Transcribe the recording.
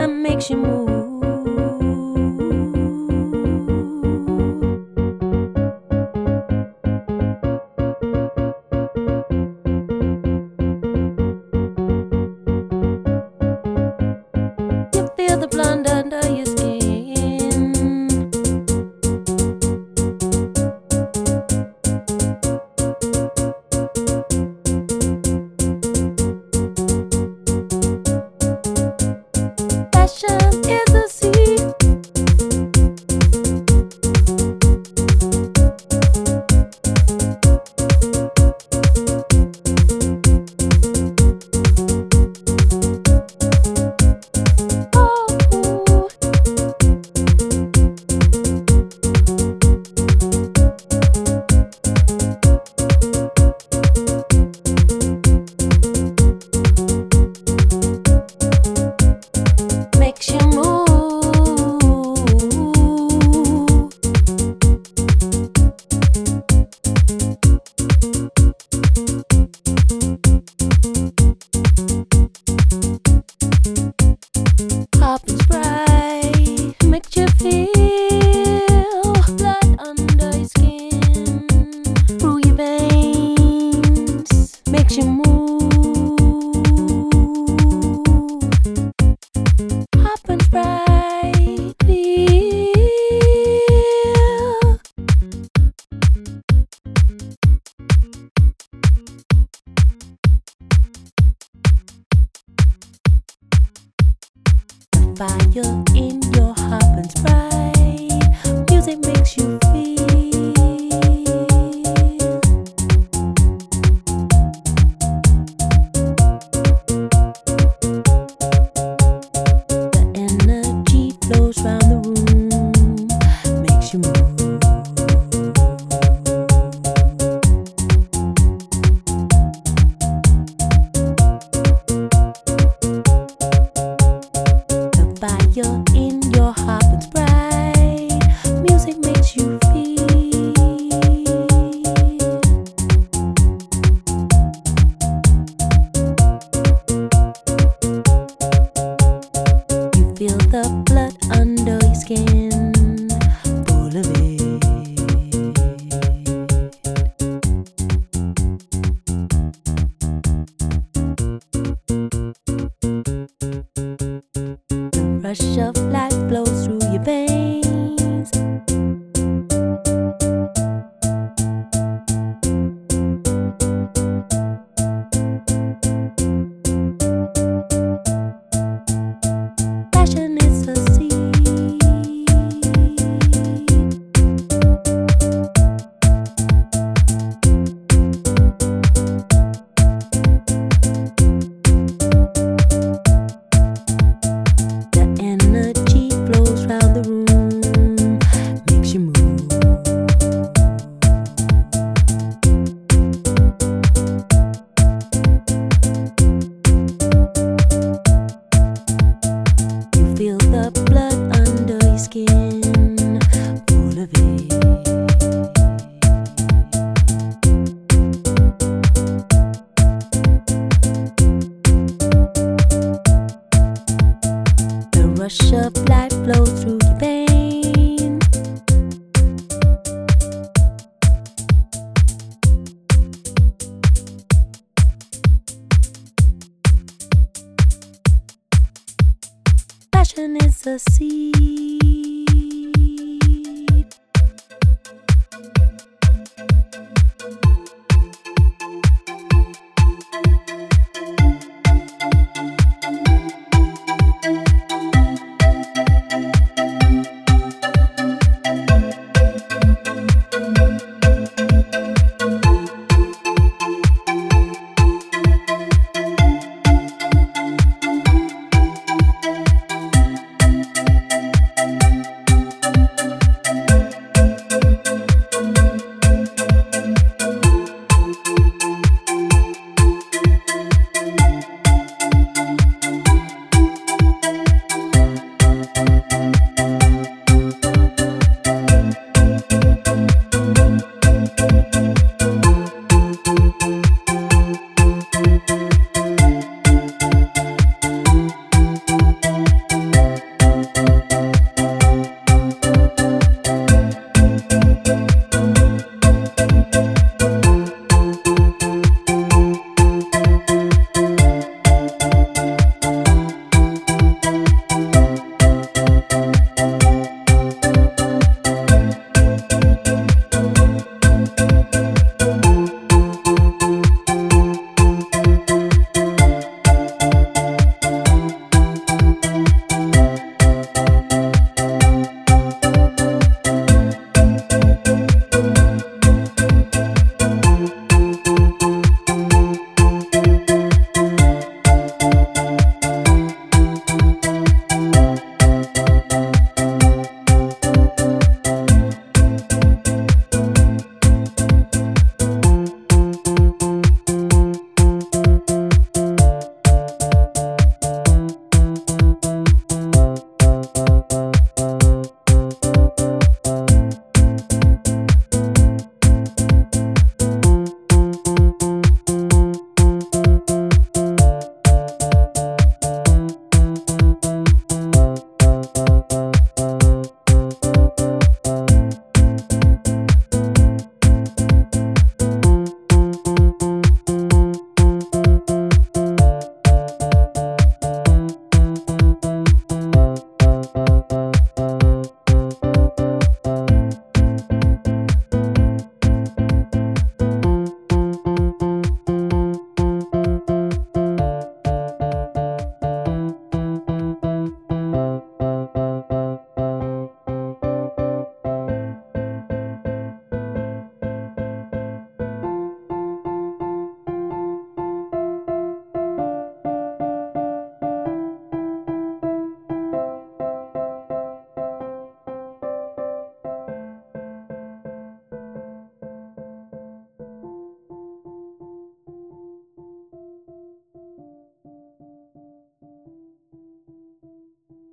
that makes you move. You feel the blood under your skin. Passion is a seed. Makes you move. Pop and Sprite makes you feel blood under your skin, through your veins, makes you move. Pop and Sprite, feel. The fire in your Hop and Sprite, music makes you feel. The energy flows round the room, makes you move. The fire in your Hop and Sprite, music makes you feel. You feel the blood under your skin, full of it. The rush of life flows through your veins. Passion is a seed. The energy flows round the room, makes you move. You feel the blood under your skin, full of it. The rush of life flows through your veins. Passion is a seed.